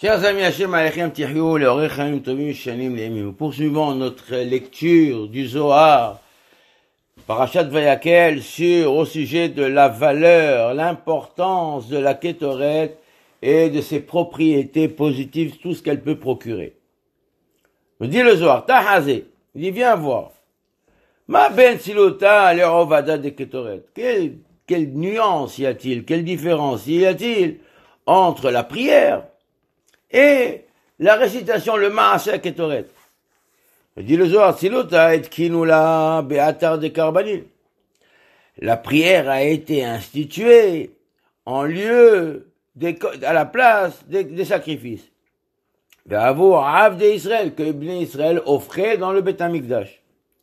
Chers amis, Hashem Alechem Tihyou, Leorech Chaim Tovim Shanim Le'emim. Poursuivons notre lecture du Zohar, Parashat Vayakel, au sujet de la valeur, l'importance de la Kétoret et de ses propriétés positives, tout ce qu'elle peut procurer. Me dit le Zohar, Tahazé, il dit, viens voir. Ma ben silota le'ovada de Kétoret. Quelle nuance y a-t-il, quelle différence y a-t-il entre la prière et la récitation, le Maaseh Kétoret? Dit le Zohar, Silota et Kinula Beatar de Karbanil. La prière a été instituée en lieu, à la place des sacrifices. Ve'avo Av de Israël, que Bnei Israël offrait dans le Beth Amikdash.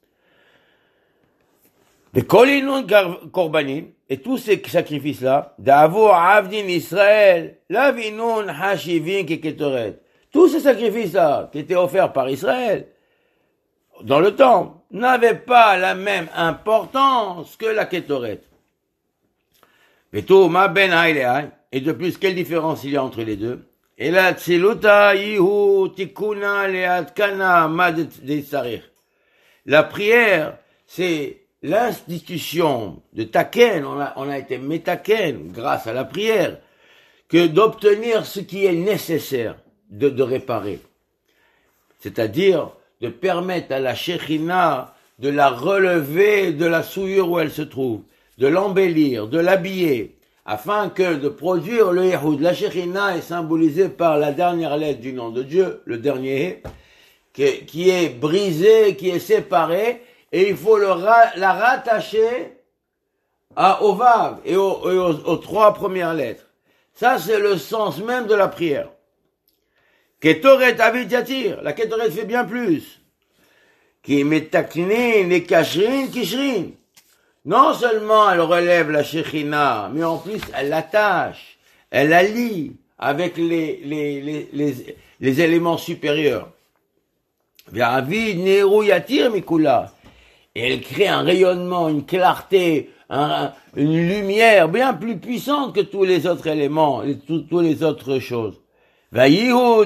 Ve'kolinun Korbanin, et tous ces sacrifices-là, d'Avo Avdin Israël, Lavinun Hashivin Keketoret. Tous ces sacrifices-là, qui étaient offerts par Israël, dans le temple, n'avaient pas la même importance que la Kétoret. Et de plus, quelle différence il y a entre les deux? Et la Tziluta Yihu Tikuna Leatkana Mad Desarir. La prière, c'est l'institution de Taken, on a été métaken grâce à la prière, que d'obtenir ce qui est nécessaire de réparer. C'est-à-dire de permettre à la Shekhinah de la relever de la souillure où elle se trouve, de l'embellir, de l'habiller, afin que de produire le Yehoud. La Shekhinah est symbolisée par la dernière lettre du nom de Dieu, le dernier, qui est brisé, qui est séparé, et il faut la rattacher au Vav et aux trois premières lettres. Ça, c'est le sens même de la prière. Ketoret avidyatir, la Ketoret fait bien plus. Qui metaknin et kashrin kishrin. Non seulement elle relève la Shekhinah, mais en plus elle l'attache, elle la lie avec les éléments supérieurs. V'avid neru yatir mikula. Et elle crée un rayonnement, une clarté, une lumière bien plus puissante que tous les autres éléments, toutes les autres choses. Voilà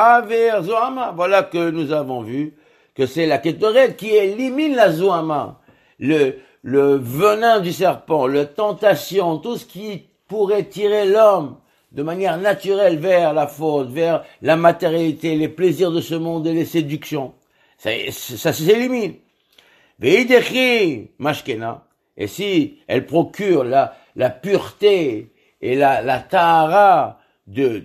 que nous avons vu que c'est la Kétoret qui élimine la Zohama, le venin du serpent, la tentation, tout ce qui pourrait tirer l'homme de manière naturelle vers la faute, vers la matérialité, les plaisirs de ce monde et les séductions. Ça s'élimine. Mashkena. Et si elle procure la pureté et la tahara du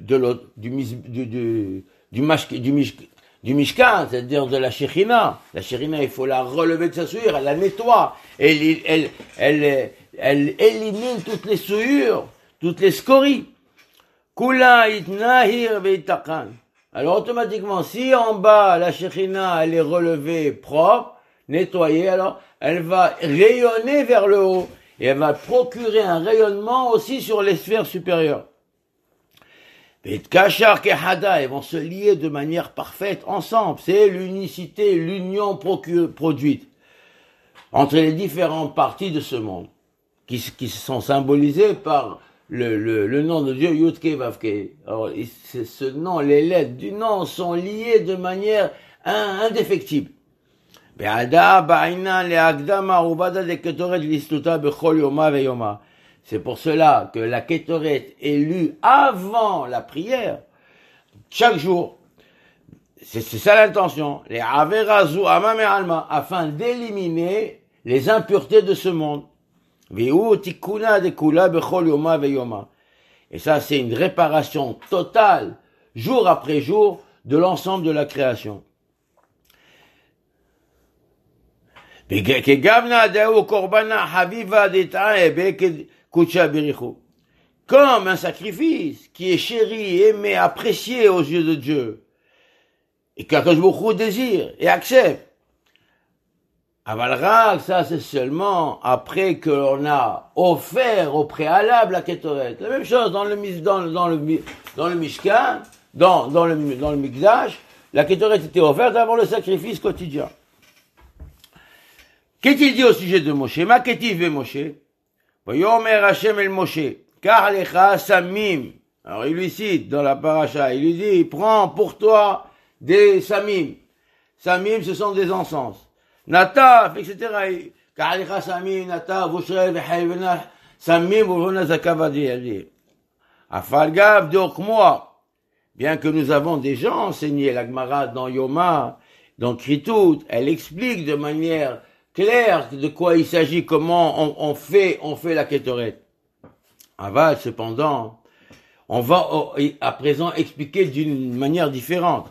Mishkan, c'est-à-dire de la Shekhinah. La Shekhinah, il faut la relever de sa souillure, elle la nettoie, elle élimine toutes les souillures, toutes les scories. Kula itnahir veitakan. Alors automatiquement, si en bas la Shekhinah elle est relevée propre, nettoyée, alors elle va rayonner vers le haut et elle va procurer un rayonnement aussi sur les sphères supérieures. Et Kachar Kehada, ils vont se lier de manière parfaite ensemble. C'est l'unicité, l'union produite entre les différentes parties de ce monde qui sont symbolisées par le nom de Dieu Yudke Vavke. Alors ce nom, les lettres du nom sont liées de manière indéfectible. C'est pour cela que la Kétoret est lue avant la prière, chaque jour. C'est ça l'intention. Les Averazu Amame Alma, afin d'éliminer les impuretés de ce monde. Et ça, c'est une réparation totale, jour après jour, de l'ensemble de la création. Comme un sacrifice qui est chéri, aimé, apprécié aux yeux de Dieu, et qu'Akadosh Baruch Hu désire et accepte. Avalrak, ça c'est seulement après que l'on a offert au préalable la Kétoret. La même chose dans le Mishkan, dans le Mikdash, la Kétoret était offerte avant le sacrifice quotidien. Qu'est-il dit au sujet de Moshe? Ma qu'est-il veut Moshe? Vayomer Hashem el Moshe, kar lecha samim Alors il lui cite dans la paracha, il lui dit, prends pour toi des samim. Samim, ce sont des encens. Nataf, etc. Ka'alicha samim, nataf, vushrel, v'hayvenah, samim, v'vona zakavadi, elle dit. Afalgav de Okmoa. Bien que nous avons déjà enseigné la Gemara dans Yoma, dans Kritout, elle explique de manière claire de quoi il s'agit, comment on fait la Ketoret. Aval, cependant, on va à présent expliquer d'une manière différente.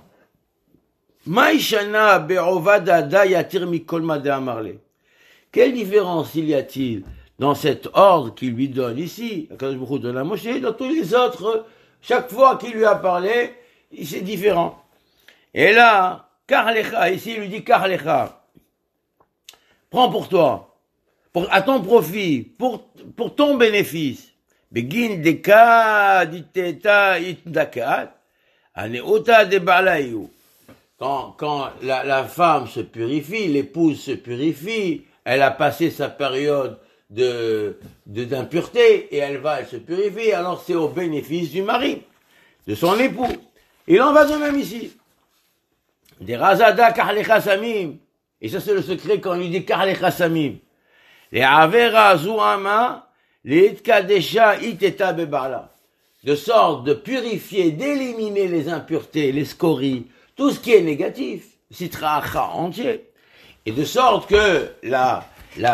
Maïshana be'ovada da yatir mikol made amarle. Quelle différence il y a-t-il dans cet ordre qu'il lui donne ici, Akadosh Baruch Hu donne à Moshe, dans tous les autres, chaque fois qu'il lui a parlé, c'est différent. Et là, Karlecha, ici il lui dit Karlecha, prends pour toi, à ton profit, pour ton bénéfice. Begin deka diteta itdakat, aneota de balayu. Quand la femme se purifie, l'épouse se purifie, elle a passé sa période d'impureté et elle se purifie, alors c'est au bénéfice du mari, de son époux. Il en va de même ici. Des razada karlecha samim. Et ça c'est le secret quand il dit karlecha samim. Les avera zuama, les itkadesha iteta bebala. De sorte de purifier, d'éliminer les impuretés, les scories, tout ce qui est négatif, sitracha entier. Et de sorte que la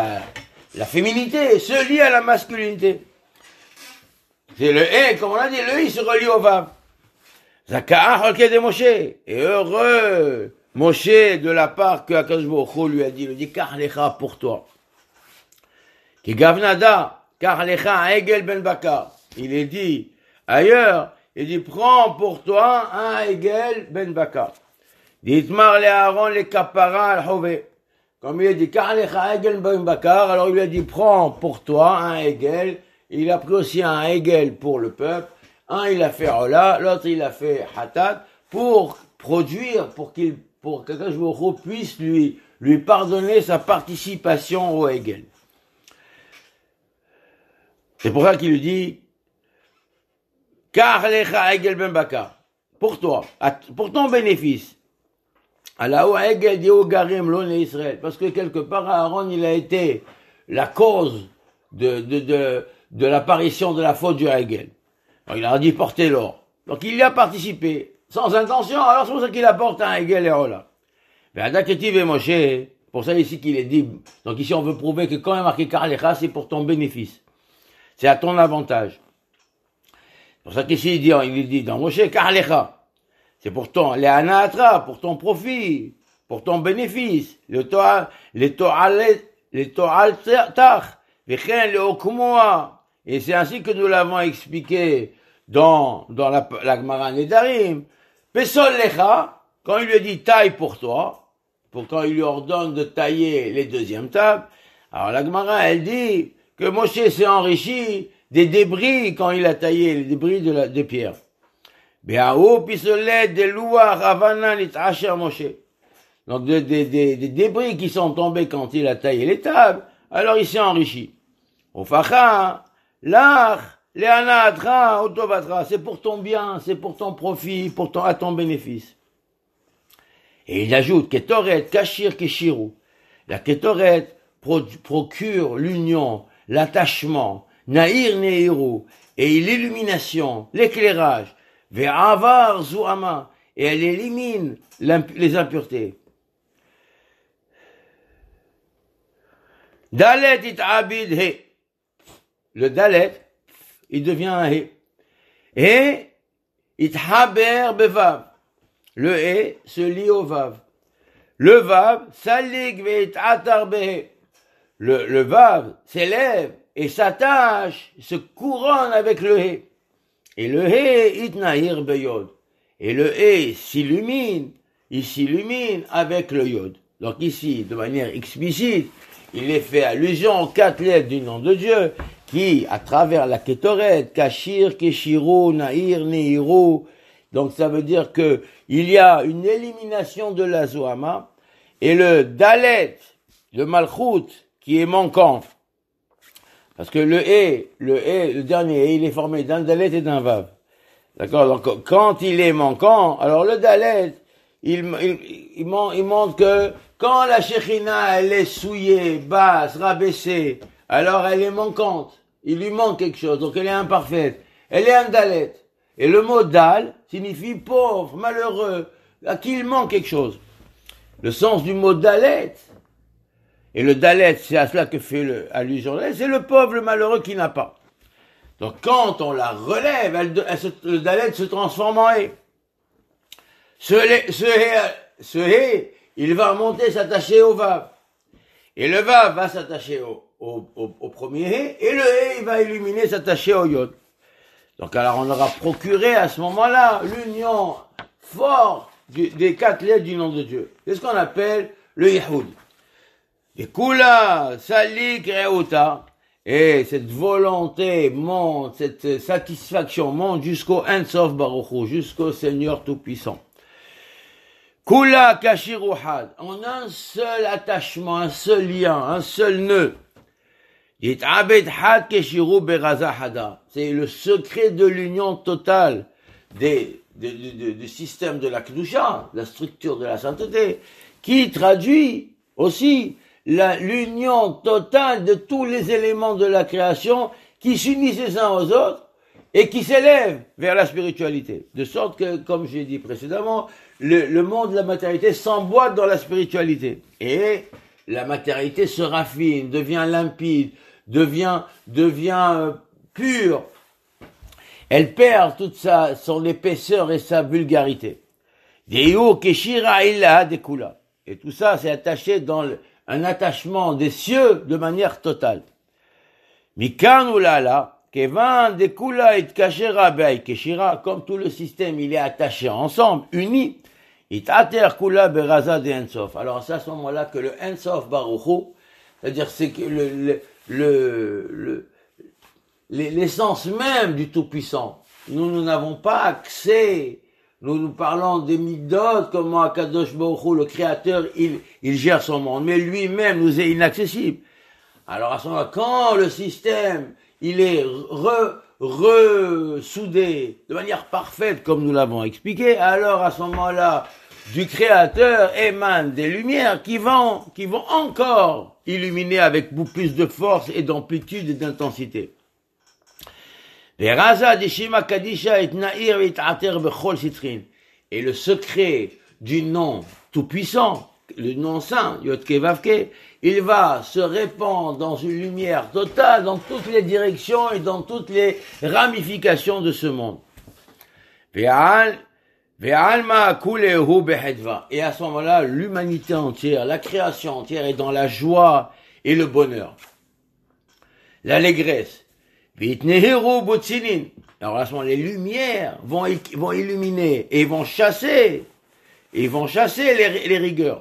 féminité se lie à la masculinité. C'est le « et », comme on a dit, le « i » se relie au « vav ». Zaka'ah ok de Moshe. Et heureux Moshe de la part que Akadosh Baruch Hu lui a dit, il dit « karlecha pour toi ». Ki gavnada, karlecha egel ben bakar. Il est dit ailleurs, il dit « prends pour toi un egel ben bakar ». Ditmar le Aaron le kapara al hove. Comme il a dit, Karlecha Egel Ben Bakar, alors il lui a dit, prends pour toi un Egel. Il a pris aussi un Egel pour le peuple. Un, il a fait Ola, l'autre, il a fait Hatat, pour produire, pour que Akadosh Baruch Hu puisse lui pardonner sa participation au Egel. C'est pour ça qu'il lui dit, Karlecha Egel Ben Bakar, pour toi, pour ton bénéfice. Parce que quelque part, Aaron, il a été la cause de l'apparition de la faute du Hegel. Il a dit porter l'or. Donc il y a participé, sans intention, alors c'est pour ça qu'il apporte un Hegel et Ola. Pour ça ici qu'il est dit, donc ici on veut prouver que quand il y a marqué Karlecha, c'est pour ton bénéfice. C'est à ton avantage. C'est pour ça qu'ici il dit dans Moshe, Karlecha. C'est pour ton, les anatra, pour ton profit, pour ton bénéfice, les to'al tach, v'chen le okmoa. Et c'est ainsi que nous l'avons expliqué dans la Gemara Nedarim. Pesol lecha, quand il lui a dit taille pour toi, quand il lui ordonne de tailler les deuxièmes tables, alors la Gemara, elle dit que Moshe s'est enrichi des débris quand il a taillé les débris de pierre. Donc des débris qui sont tombés quand il a taillé les tables, alors il s'est enrichi. C'est pour ton bien, c'est pour ton profit, à ton bénéfice. Et il ajoute, Ketoret, Kashir, Keshiru. La Ketoret procure l'union, l'attachement, Naïr, Neiru, et l'illumination, l'éclairage. Ve'avar zu'ama, et elle élimine les impuretés. Dalet it abid he. Le dalet, il devient un he. Et it haber bevav. Le he se lie au vav. Le vav salig ve'it atar behe. Le vav s'élève et s'attache, se couronne avec le he. Et le he itnahir beyod. Et le he s'illumine, il s'illumine avec le yod. Donc ici, de manière explicite, il est fait allusion aux 4 lettres du nom de Dieu, qui, à travers la Ketoret, Kashir, Keshiru, Nahir, Neiru, donc ça veut dire que il y a une élimination de la Zohama, et le Dalet, le Malchut, qui est manquant, parce que le dernier, il est formé d'un Dalet et d'un Vav. D'accord? Donc, quand il est manquant, alors le Dalet, il montre que quand la Shekhina, elle est souillée, basse, rabaissée, alors elle est manquante. Il lui manque quelque chose, donc elle est imparfaite. Elle est un Dalet. Et le mot Dal signifie pauvre, malheureux, à qui il manque quelque chose. Le sens du mot Dalet, et le Dalet, c'est à cela que fait allusion, c'est le pauvre, le malheureux qui n'a pas. Donc quand on la relève, le Dalet se transforme en Hé. Ce Hé, il va monter, s'attacher au Vav. Et le Vav va s'attacher au premier Hé, et le Hé, il va illuminer, s'attacher au Yod. Donc alors on aura procuré à ce moment-là l'union forte des 4 lettres du nom de Dieu. C'est ce qu'on appelle le Yihoud. Et Kula, Salik, Reouta, et cette volonté monte, cette satisfaction monte jusqu'au Ein Sof Baruch Hu, jusqu'au Seigneur Tout-Puissant. Kula Kashiruhad, en un seul attachement, un seul lien, un seul nœud. C'est le secret de l'union totale du système de la Kedusha, la structure de la sainteté, qui traduit aussi l'union totale de tous les éléments de la création qui s'unissent les uns aux autres et qui s'élèvent vers la spiritualité. De sorte que, comme j'ai dit précédemment, le monde de la matérialité s'emboîte dans la spiritualité. Et la matérialité se raffine, devient limpide, devient pure. Elle perd toute son épaisseur et sa vulgarité. Et tout ça, c'est attaché dans un attachement des cieux de manière totale. Comme tout le système, il est attaché ensemble, uni. Alors c'est à ce moment-là que le Ein Sof Baruch Hu, c'est-à-dire c'est que l'essence même du Tout-Puissant. Nous n'avons pas accès. Nous parlons des midot, comment Akadosh Baruch Hu, le Créateur, il gère son monde, mais lui-même nous est inaccessible. Alors à ce moment-là, quand le système, il est ressoudé de manière parfaite, comme nous l'avons expliqué, alors à ce moment-là, du Créateur émanent des lumières qui vont encore illuminer avec beaucoup plus de force et d'amplitude et d'intensité. Et le secret du nom tout-puissant, le nom saint, Yod-Ke Vav-Ke, il va se répandre dans une lumière totale dans toutes les directions et dans toutes les ramifications de ce monde. Et à ce moment-là, l'humanité entière, la création entière est dans la joie et le bonheur, l'allégresse. Alors à ce moment, les lumières vont illuminer et vont chasser les rigueurs.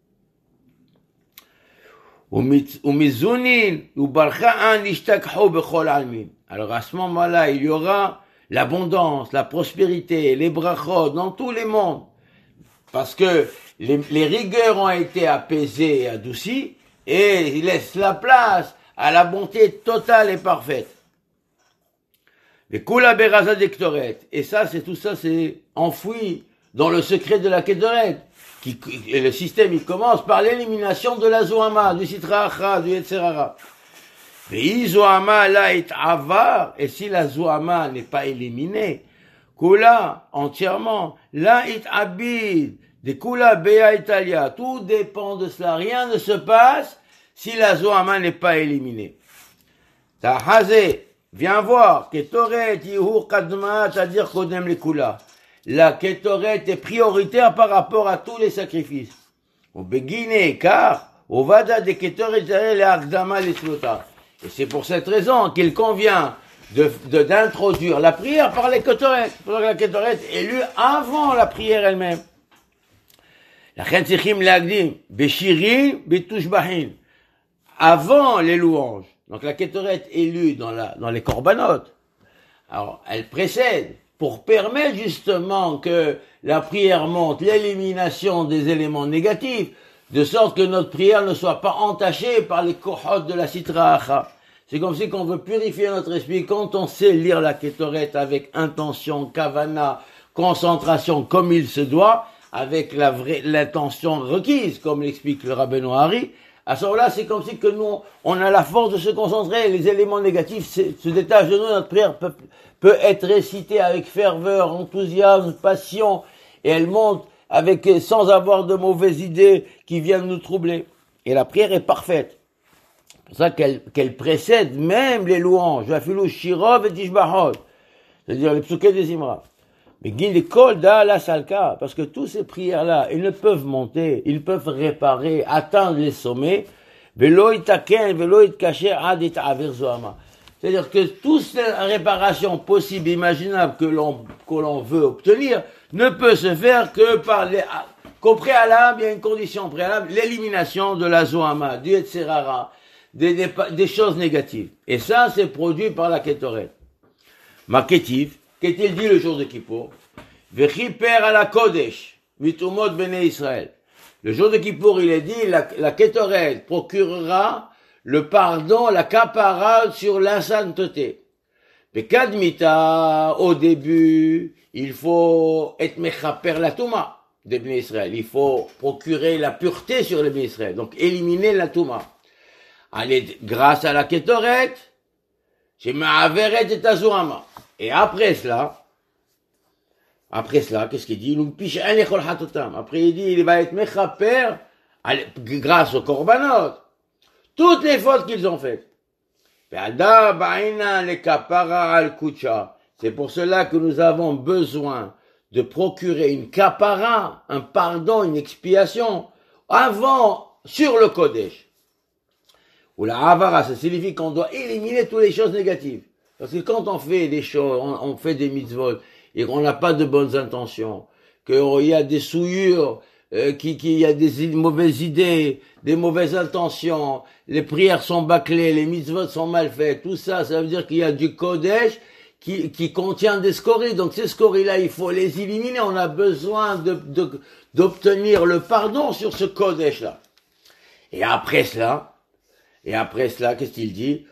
Alors à ce moment-là, il y aura l'abondance, la prospérité, les brachot dans tous les mondes. Parce que les rigueurs ont été apaisées et adoucies et ils laissent la place à la bonté totale et parfaite. Les Kula Beraza Dektoret. Et ça, c'est enfoui dans le secret de la Ketoret. Et le système, il commence par l'élimination de la Zohama, du Sitra Achra, du Yetzerara. Et Zohama là est avar, et si la Zohama n'est pas éliminée, Kula, entièrement, là est abid, de Kula Bea Italia, tout dépend de cela. Rien ne se passe si la Zohama n'est pas éliminée. Tahazé, viens voir, Ketoret, Yihur Kadma, c'est-à-dire Kodem le Kula. La Ketoret est prioritaire par rapport à tous les sacrifices. Au Begine, car, au Vada de Ketoret, le Akdama, les Slota. Et c'est pour cette raison qu'il convient d'introduire la prière par les Ketoret. Pour la Ketoret est lue avant la prière elle-même. La Chensichim Lagdim, Beshirim, Betushbahin. Avant les louanges. Donc la Ketoret est lue dans les Korbanot. Alors, elle précède pour permettre justement que la prière monte, l'élimination des éléments négatifs, de sorte que notre prière ne soit pas entachée par les kohot de la Sitra Achra. C'est comme si qu'on veut purifier notre esprit. Quand on sait lire la Ketoret avec intention, kavana, concentration comme il se doit, avec l'intention requise, comme l'explique le Rabbeinu Hari, à ce moment-là, c'est comme si que nous, on a la force de se concentrer. Les éléments négatifs se détachent de nous. Notre prière peut être récitée avec ferveur, enthousiasme, passion, et elle monte sans avoir de mauvaises idées qui viennent nous troubler. Et la prière est parfaite. C'est pour ça qu'elle précède même les louanges. Afilou shirov et tishbahot. C'est-à-dire les psuké des Imra. Mais l'école la salka, parce que toutes ces prières-là, ils ne peuvent monter, ils peuvent réparer, atteindre les sommets. C'est-à-dire que toutes ces réparations possibles, imaginables que l'on veut obtenir, ne peut se faire qu'au préalable, il y a une condition préalable, l'élimination de la zohama, du etzerara, des choses négatives. Et ça, c'est produit par la Ketoret. Marketif, qu'est-il dit le jour de Kippour? Vechiper à la Kodesh, mitumot bene Israël. Le jour de Kippour, il est dit, la Ketoret procurera le pardon, la kapara sur l'insainteté. Bekadmita, au début, il faut être mechaper la touma des bene Israël. Il faut procurer la pureté sur les bene Israël. Donc, éliminer la touma. Allez, grâce à la Ketoret, j'ai ma'averet et azuama. Et après cela, qu'est-ce qu'il dit? Après, il dit, il va être mechaper grâce au korbanot. Toutes les fautes qu'ils ont faites. C'est pour cela que nous avons besoin de procurer une kapara, un pardon, une expiation, sur le Kodesh. Ou la avara, ça signifie qu'on doit éliminer toutes les choses négatives. Parce que quand on fait des choses, on fait des mitzvot, et qu'on n'a pas de bonnes intentions, qu'il y a des souillures, qu'il y a des mauvaises idées, des mauvaises intentions, les prières sont bâclées, les mitzvot sont mal faites, tout ça, ça veut dire qu'il y a du Kodesh qui contient des scories. Donc ces scories-là, il faut les éliminer. On a besoin d'obtenir le pardon sur ce Kodesh-là. Et après cela, qu'est-ce qu'il dit?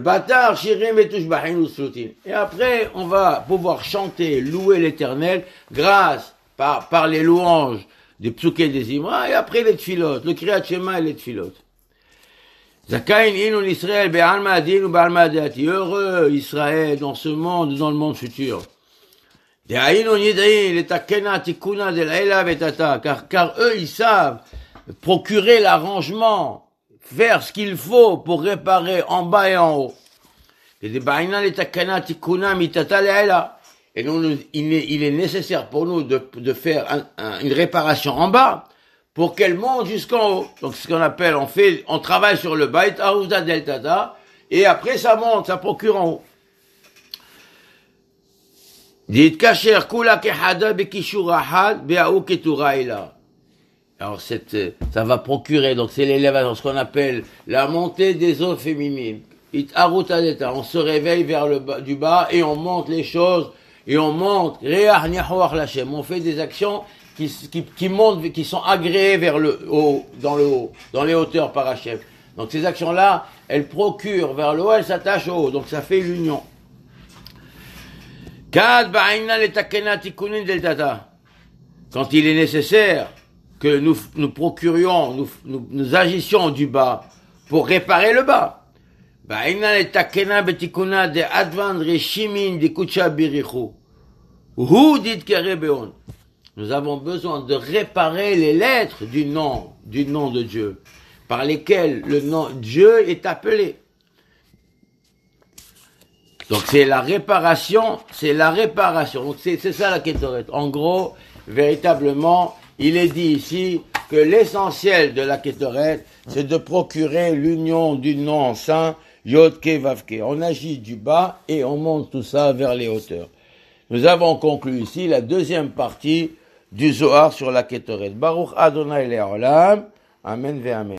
Et après, on va pouvoir chanter, louer l'Éternel par les louanges des psuké des Imra, et après les tfilot, le Kriyat Shema et les tfilot. Zakain inu l'Israël be'alma adin ou be'alma adati. Heureux Israël dans ce monde, dans le monde futur. De'ainu nidain letakena tikuna de l'ela vetata. Car eux, ils savent procurer l'arrangement, faire ce qu'il faut pour réparer en bas et en haut. Et donc, il est nécessaire pour nous de faire une réparation en bas pour qu'elle monte jusqu'en haut. Donc, ce qu'on appelle, on travaille sur le bas, et après ça monte, ça procure en haut. Alors ça va procurer, donc c'est l'élévation, ce qu'on appelle la montée des eaux féminines. On se réveille vers le bas, du bas et on monte les choses et on monte. On fait des actions qui montent, qui sont agréées vers le haut, dans les hauteurs par Hachem. Donc ces actions-là, elles procurent vers le haut, elles s'attachent au haut, donc ça fait l'union. Quand il est nécessaire que nous procurions, nous agissions du bas pour réparer le bas. Nous avons besoin de réparer les lettres du nom de Dieu, par lesquelles le nom de Dieu est appelé. Donc c'est la réparation. Donc c'est ça la Ketoret. En gros, véritablement, il est dit ici que l'essentiel de la Ketoret, c'est de procurer l'union du nom saint, Yod-Ke Vav-Ke. On agit du bas et on monte tout ça vers les hauteurs. Nous avons conclu ici la deuxième partie du Zohar sur la Ketoret. Baruch Adonai Le'olam. Amen ve Amen.